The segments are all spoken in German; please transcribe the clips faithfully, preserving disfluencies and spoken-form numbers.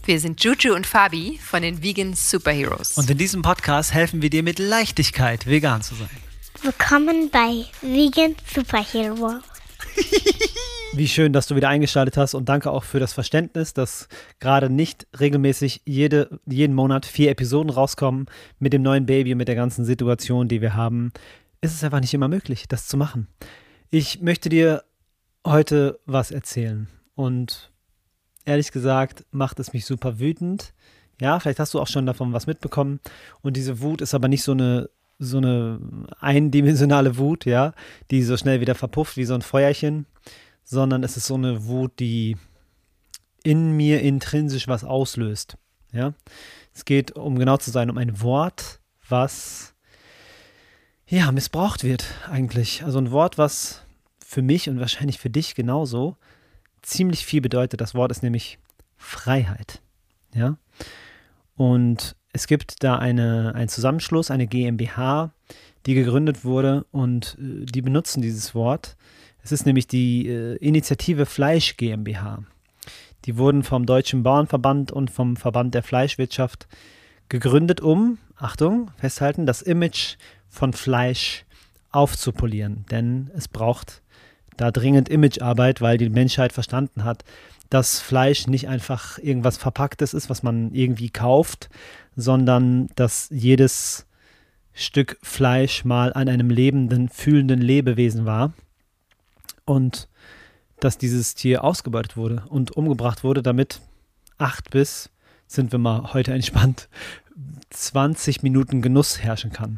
Wir sind Juju und Fabi von den Vegan Superheroes. Und in diesem Podcast helfen wir dir mit Leichtigkeit, vegan zu sein. Willkommen bei Vegan Superheroes. Wie schön, dass du wieder eingeschaltet hast und danke auch für das Verständnis, dass gerade nicht regelmäßig jede, jeden Monat vier Episoden rauskommen mit dem neuen Baby und mit der ganzen Situation, die wir haben. Ist es einfach nicht immer möglich, das zu machen. Ich möchte dir heute was erzählen und ehrlich gesagt macht es mich super wütend. Ja, vielleicht hast du auch schon davon was mitbekommen und diese Wut ist aber nicht so eine so eine eindimensionale Wut, ja, die so schnell wieder verpufft wie so ein Feuerchen, sondern es ist so eine Wut, die in mir intrinsisch was auslöst, ja. Es geht, um genau zu sein, um ein Wort, was, ja, missbraucht wird eigentlich. Also ein Wort, was für mich und wahrscheinlich für dich genauso ziemlich viel bedeutet. Das Wort ist nämlich Freiheit, ja. Und es gibt da eine, einen Zusammenschluss, eine GmbH, die gegründet wurde und äh, die benutzen dieses Wort. Es ist nämlich die äh, Initiative Fleisch GmbH. Die wurden vom Deutschen Bauernverband und vom Verband der Fleischwirtschaft gegründet, um, Achtung, festhalten, das Image von Fleisch aufzupolieren. Denn es braucht da dringend Imagearbeit, weil die Menschheit verstanden hat, dass Fleisch nicht einfach irgendwas Verpacktes ist, was man irgendwie kauft, sondern dass jedes Stück Fleisch mal an einem lebenden, fühlenden Lebewesen war und dass dieses Tier ausgebeutet wurde und umgebracht wurde, damit acht bis, sind wir mal heute entspannt, zwanzig Minuten Genuss herrschen kann.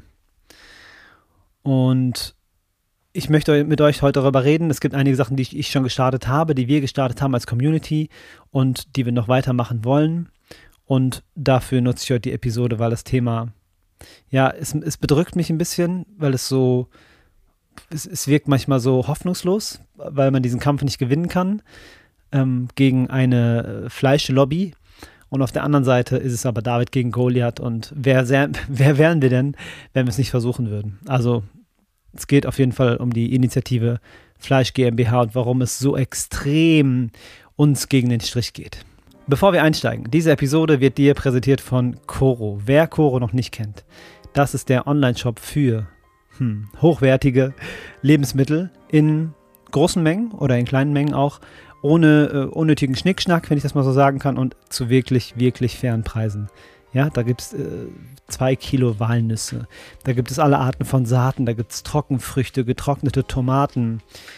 Und ich möchte mit euch heute darüber reden. Es gibt einige Sachen, die ich schon gestartet habe, die wir gestartet haben als Community und die wir noch weitermachen wollen. Und dafür nutze ich heute die Episode, weil das Thema, ja, es, es bedrückt mich ein bisschen, weil es so, es, es wirkt manchmal so hoffnungslos, weil man diesen Kampf nicht gewinnen kann ähm, gegen eine Fleischlobby. Und auf der anderen Seite ist es aber David gegen Goliath. Und wer, sehr, wer wären wir denn, wenn wir es nicht versuchen würden? Also es geht auf jeden Fall um die Initiative Fleisch GmbH und warum es so extrem uns gegen den Strich geht. Bevor wir einsteigen, diese Episode wird dir präsentiert von Coro. Wer Coro noch nicht kennt, das ist der Online-Shop für hm, hochwertige Lebensmittel in großen Mengen oder in kleinen Mengen auch, ohne äh, unnötigen Schnickschnack, wenn ich das mal so sagen kann, und zu wirklich, wirklich fairen Preisen. Ja, da gibt es äh, zwei Kilo Walnüsse, da gibt es alle Arten von Saaten, da gibt es Trockenfrüchte, getrocknete Tomaten,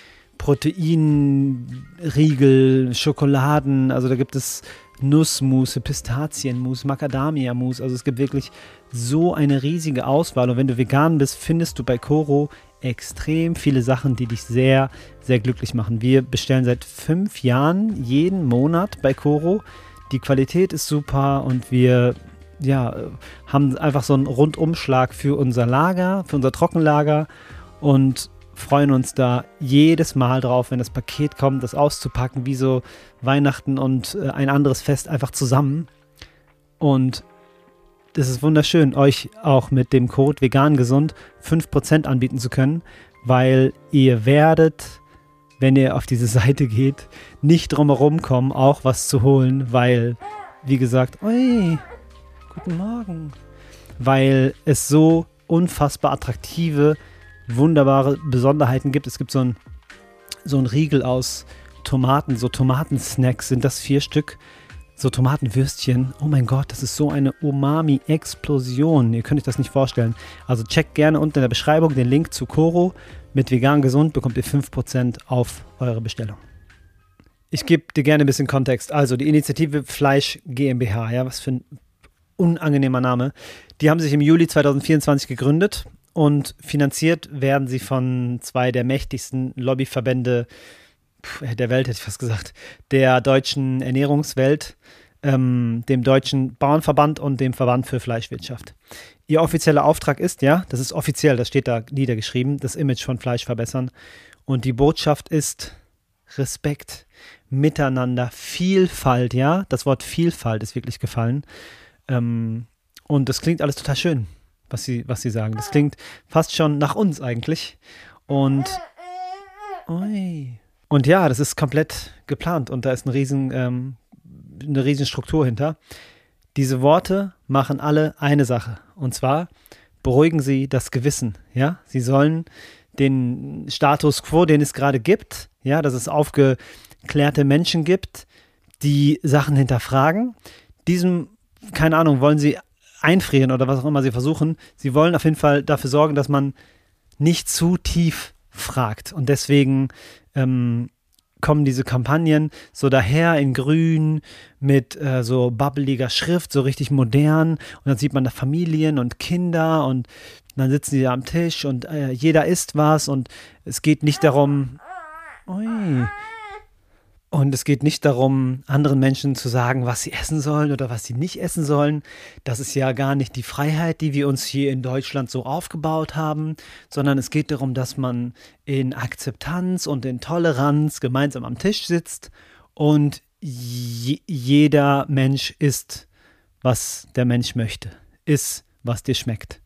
Proteinriegel, Schokoladen, also da gibt es Nussmusse, Pistazienmus, Macadamia-Mus, also es gibt wirklich so eine riesige Auswahl und wenn du vegan bist, findest du bei Coro extrem viele Sachen, die dich sehr, sehr glücklich machen. Wir bestellen seit fünf Jahren jeden Monat bei Coro, die Qualität ist super und wir ja, haben einfach so einen Rundumschlag für unser Lager, für unser Trockenlager und freuen uns da jedes Mal drauf, wenn das Paket kommt, das auszupacken, wie so Weihnachten und äh, ein anderes Fest einfach zusammen. Und das ist wunderschön, euch auch mit dem Code vegangesund fünf Prozent anbieten zu können, weil ihr werdet, wenn ihr auf diese Seite geht, nicht drum herum kommen, auch was zu holen, weil, wie gesagt, ui, guten Morgen, weil es so unfassbar attraktive, wunderbare Besonderheiten gibt. Es gibt so ein, so ein Riegel aus Tomaten, so Tomatensnacks, sind das vier Stück, so Tomatenwürstchen. Oh mein Gott, das ist so eine Umami-Explosion. Ihr könnt euch das nicht vorstellen. Also checkt gerne unten in der Beschreibung den Link zu Coro. Mit vegan gesund bekommt ihr fünf Prozent auf eure Bestellung. Ich gebe dir gerne ein bisschen Kontext. Also die Initiative Fleisch GmbH, ja, was für ein unangenehmer Name. Die haben sich im Juli zwanzig vierundzwanzig gegründet und finanziert werden sie von zwei der mächtigsten Lobbyverbände der Welt, hätte ich fast gesagt, der deutschen Ernährungswelt, ähm, dem Deutschen Bauernverband und dem Verband für Fleischwirtschaft. Ihr offizieller Auftrag ist, ja, das ist offiziell, das steht da niedergeschrieben, das Image von Fleisch verbessern. Und die Botschaft ist Respekt, Miteinander, Vielfalt, ja, das Wort Vielfalt ist wirklich gefallen. Ähm, und das klingt alles total schön, was sie, was sie sagen. Das klingt fast schon nach uns eigentlich. Und, ui. Und ja, das ist komplett geplant und da ist ein riesen, ähm, eine riesen Struktur hinter. Diese Worte machen alle eine Sache. Und zwar beruhigen sie das Gewissen. Ja? Sie sollen den Status quo, den es gerade gibt, ja, dass es aufgeklärte Menschen gibt, die Sachen hinterfragen. Diesem, keine Ahnung, wollen sie einfrieren oder was auch immer sie versuchen. Sie wollen auf jeden Fall dafür sorgen, dass man nicht zu tief fragt. Und deswegen ähm, kommen diese Kampagnen so daher in grün mit äh, so bubbeliger Schrift, so richtig modern. Und dann sieht man da Familien und Kinder und dann sitzen die da am Tisch und äh, jeder isst was und es geht nicht darum, ui, und es geht nicht darum, anderen Menschen zu sagen, was sie essen sollen oder was sie nicht essen sollen. Das ist ja gar nicht die Freiheit, die wir uns hier in Deutschland so aufgebaut haben, sondern es geht darum, dass man in Akzeptanz und in Toleranz gemeinsam am Tisch sitzt und je- jeder Mensch isst, was der Mensch möchte, isst, was dir schmeckt.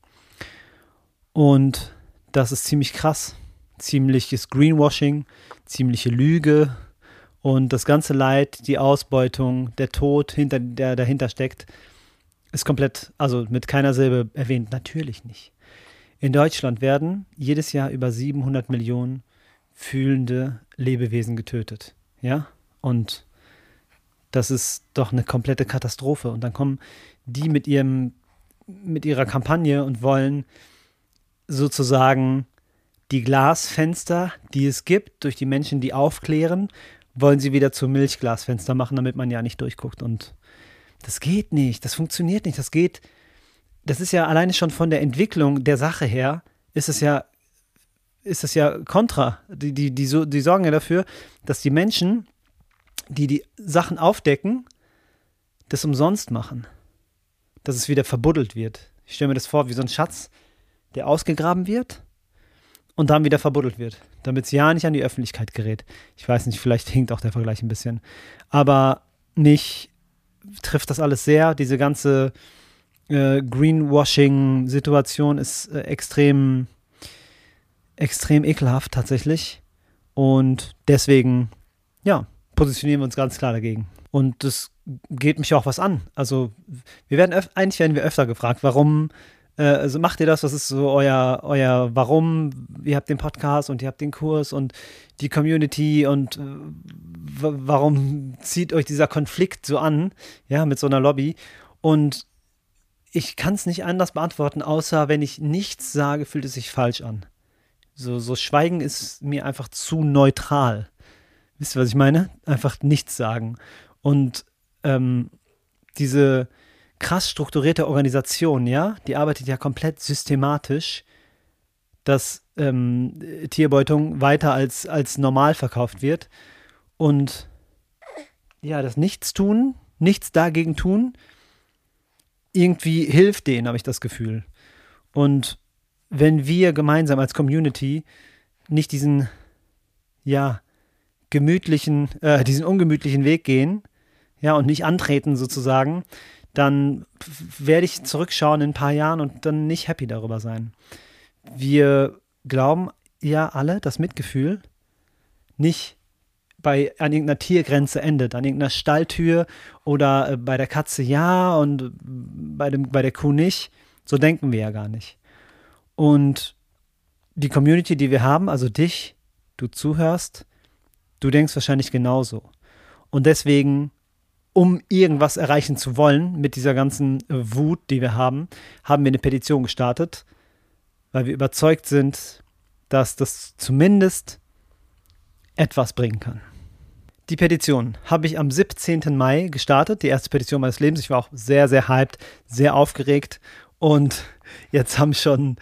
Und das ist ziemlich krass, ziemliches Greenwashing, ziemliche Lüge. Und das ganze Leid, die Ausbeutung, der Tod, hinter, der dahinter steckt, ist komplett, also mit keiner Silbe erwähnt. Natürlich nicht. In Deutschland werden jedes Jahr über siebenhundert Millionen fühlende Lebewesen getötet. Ja? Und das ist doch eine komplette Katastrophe. Und dann kommen die mit ihrem, mit ihrer Kampagne und wollen sozusagen die Glasfenster, die es gibt, durch die Menschen, die aufklären, wollen sie wieder zu Milchglasfenster machen, damit man ja nicht durchguckt. Und das geht nicht, das funktioniert nicht, das geht, das ist ja alleine schon von der Entwicklung der Sache her, ist es ja, ist es ja kontra. Die, die, die, so, die sorgen ja dafür, dass die Menschen, die die Sachen aufdecken, das umsonst machen. Dass es wieder verbuddelt wird. Ich stelle mir das vor wie so ein Schatz, der ausgegraben wird und dann wieder verbuddelt wird, damit es ja nicht an die Öffentlichkeit gerät. Ich weiß nicht, vielleicht hinkt auch der Vergleich ein bisschen. Aber mich trifft das alles sehr. Diese ganze äh, Greenwashing-Situation ist äh, extrem, extrem ekelhaft tatsächlich. Und deswegen, ja, positionieren wir uns ganz klar dagegen. Und das geht mich auch was an. Also wir werden öf- eigentlich werden wir öfter gefragt, warum also macht ihr das, was ist so euer, euer Warum, ihr habt den Podcast und ihr habt den Kurs und die Community und äh, w- warum zieht euch dieser Konflikt so an, ja, mit so einer Lobby? Und ich kann es nicht anders beantworten, außer wenn ich nichts sage, fühlt es sich falsch an. So, so Schweigen ist mir einfach zu neutral. Wisst ihr, was ich meine? Einfach nichts sagen. Und ähm, diese krass strukturierte Organisation, ja, die arbeitet ja komplett systematisch, dass ähm, Tierbeutung weiter als, als normal verkauft wird. Und ja, das Nichtstun, nichts dagegen tun, irgendwie hilft denen, habe ich das Gefühl. Und wenn wir gemeinsam als Community nicht diesen, ja, gemütlichen, äh, diesen ungemütlichen Weg gehen, ja, und nicht antreten sozusagen, dann werde ich zurückschauen in ein paar Jahren und dann nicht happy darüber sein. Wir glauben ja alle, dass Mitgefühl nicht bei, an irgendeiner Tiergrenze endet, an irgendeiner Stalltür oder äh, bei der Katze ja und bei, dem, bei der Kuh nicht. So denken wir ja gar nicht. Und die Community, die wir haben, also dich, du zuhörst, du denkst wahrscheinlich genauso. Und deswegen, um irgendwas erreichen zu wollen mit dieser ganzen äh, Wut, die wir haben, haben wir eine Petition gestartet, weil wir überzeugt sind, dass das zumindest etwas bringen kann. Die Petition habe ich am siebzehnten Mai gestartet, die erste Petition meines Lebens. Ich war auch sehr, sehr hyped, sehr aufgeregt und jetzt haben schon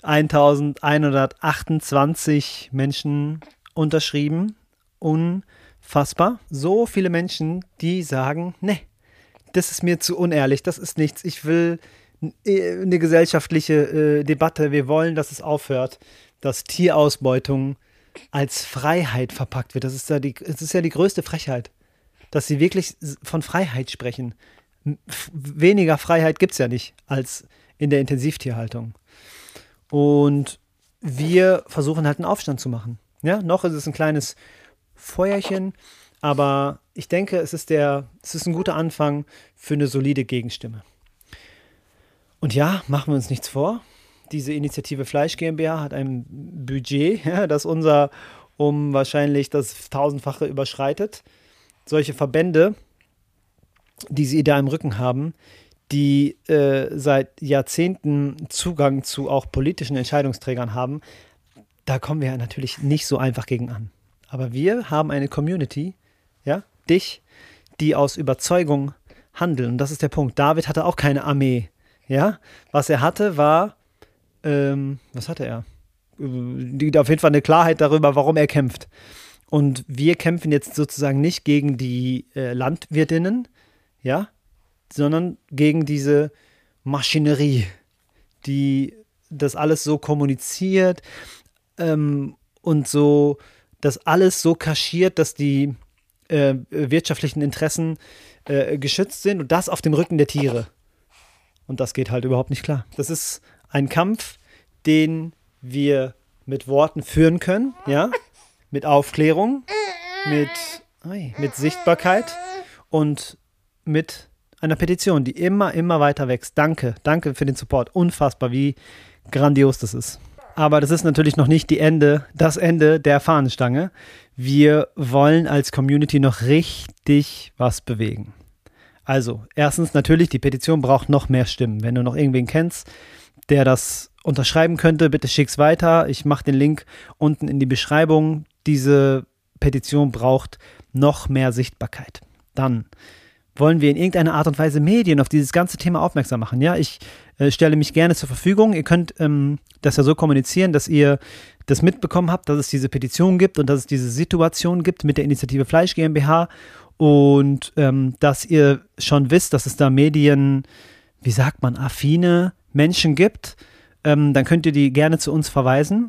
eintausendeinhundertachtundzwanzig Menschen unterschrieben. Unfassbar. So viele Menschen, die sagen, nee, das ist mir zu unehrlich, das ist nichts. Ich will eine gesellschaftliche äh, Debatte. Wir wollen, dass es aufhört, dass Tierausbeutung als Freiheit verpackt wird. Das ist ja die, das ist ja die größte Frechheit, dass sie wirklich von Freiheit sprechen. F- weniger Freiheit gibt es ja nicht als in der Intensivtierhaltung. Und wir versuchen halt einen Aufstand zu machen. Ja, noch ist es ein kleines Feuerchen, Aber ich denke, es ist, der, es ist ein guter Anfang für eine solide Gegenstimme. Und ja, machen wir uns nichts vor. Diese Initiative Fleisch GmbH hat ein Budget, ja, das unser um wahrscheinlich das tausendfache überschreitet. Solche Verbände, die sie da im Rücken haben, die äh, seit Jahrzehnten Zugang zu auch politischen Entscheidungsträgern haben, da kommen wir ja natürlich nicht so einfach gegen an. Aber wir haben eine Community, ja, dich, die aus Überzeugung handeln. Und das ist der Punkt. David hatte auch keine Armee. Ja? Was er hatte, war, ähm, was hatte er? Die, auf jeden Fall eine Klarheit darüber, warum er kämpft. Und wir kämpfen jetzt sozusagen nicht gegen die äh, Landwirtinnen, ja, sondern gegen diese Maschinerie, die das alles so kommuniziert ähm, und so das alles so kaschiert, dass die äh, wirtschaftlichen Interessen äh, geschützt sind und das auf dem Rücken der Tiere. Und das geht halt überhaupt nicht klar. Das ist ein Kampf, den wir mit Worten führen können, ja, mit Aufklärung, mit, mit Sichtbarkeit und mit einer Petition, die immer, immer weiter wächst. Danke, danke für den Support. Unfassbar, wie grandios das ist. Aber das ist natürlich noch nicht die Ende, das Ende der Fahnenstange. Wir wollen als Community noch richtig was bewegen. Also, erstens natürlich, die Petition braucht noch mehr Stimmen. Wenn du noch irgendwen kennst, der das unterschreiben könnte, bitte schick's weiter. Ich mache den Link unten in die Beschreibung. Diese Petition braucht noch mehr Sichtbarkeit. Dann wollen wir in irgendeiner Art und Weise Medien auf dieses ganze Thema aufmerksam machen. Ja, ich äh, stelle mich gerne zur Verfügung. Ihr könnt ähm, das ja so kommunizieren, dass ihr das mitbekommen habt, dass es diese Petition gibt und dass es diese Situation gibt mit der Initiative Fleisch GmbH und ähm, dass ihr schon wisst, dass es da Medien, wie sagt man, affine Menschen gibt. Ähm, dann könnt ihr die gerne zu uns verweisen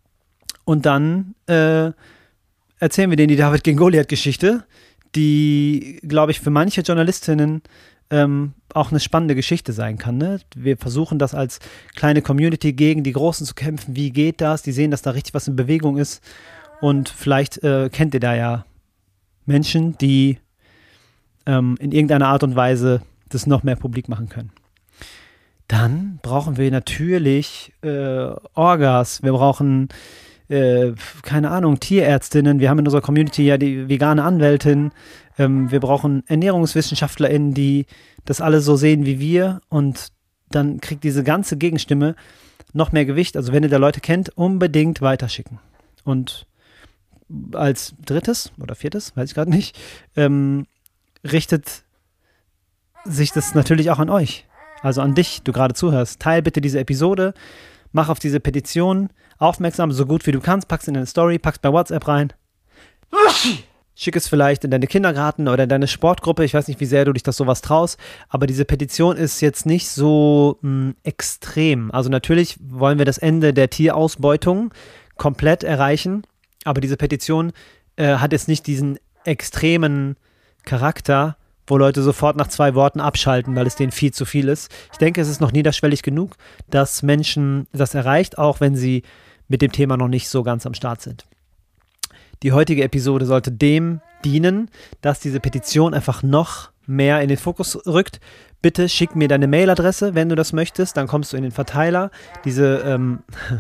und dann äh, erzählen wir denen die David gegen Goliath-Geschichte, die, glaube ich, für manche Journalistinnen ähm, auch eine spannende Geschichte sein kann. Ne? Wir versuchen das als kleine Community gegen die Großen zu kämpfen. Wie geht das? Die sehen, dass da richtig was in Bewegung ist. Und vielleicht äh, kennt ihr da ja Menschen, die ähm, in irgendeiner Art und Weise das noch mehr publik machen können. Dann brauchen wir natürlich äh, Orgas. Wir brauchen Äh, keine Ahnung, Tierärztinnen, wir haben in unserer Community ja die vegane Anwältin, ähm, wir brauchen ErnährungswissenschaftlerInnen, die das alle so sehen wie wir und dann kriegt diese ganze Gegenstimme noch mehr Gewicht. Also wenn ihr da Leute kennt, unbedingt weiterschicken. Und als drittes oder viertes, weiß ich gerade nicht, ähm, richtet sich das natürlich auch an euch, also an dich, du gerade zuhörst. Teil bitte diese Episode, mach auf diese Petition aufmerksam, so gut wie du kannst, pack's in deine Story, pack's bei WhatsApp rein. Schick es vielleicht in deine Kindergarten oder in deine Sportgruppe. Ich weiß nicht, wie sehr du dich das sowas traust, aber diese Petition ist jetzt nicht so mh, extrem. Also natürlich wollen wir das Ende der Tierausbeutung komplett erreichen, aber diese Petition äh, hat jetzt nicht diesen extremen Charakter, wo Leute sofort nach zwei Worten abschalten, weil es denen viel zu viel ist. Ich denke, es ist noch niederschwellig genug, dass Menschen das erreicht, auch wenn sie mit dem Thema noch nicht so ganz am Start sind. Die heutige Episode sollte dem dienen, dass diese Petition einfach noch mehr in den Fokus rückt. Bitte schick mir deine Mailadresse, wenn du das möchtest, dann kommst du in den Verteiler. Diese, ähm,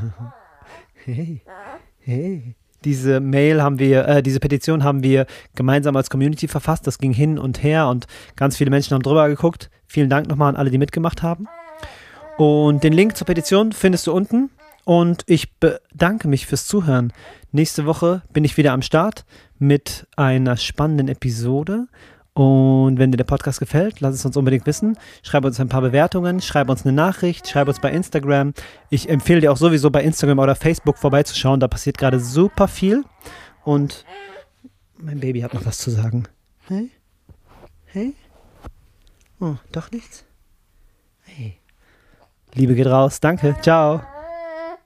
hey, hey. Diese Mail haben wir, äh, diese Petition haben wir gemeinsam als Community verfasst. Das ging hin und her und ganz viele Menschen haben drüber geguckt. Vielen Dank nochmal an alle, die mitgemacht haben. Und den Link zur Petition findest du unten. Und ich bedanke mich fürs Zuhören. Nächste Woche bin ich wieder am Start mit einer spannenden Episode. Und wenn dir der Podcast gefällt, lass es uns unbedingt wissen. Schreib uns ein paar Bewertungen, schreib uns eine Nachricht, schreib uns bei Instagram. Ich empfehle dir auch sowieso bei Instagram oder Facebook vorbeizuschauen. Da passiert gerade super viel. Und mein Baby hat noch was zu sagen. Hey? Hey? Oh, doch nichts? Hey. Liebe geht raus. Danke. Ciao.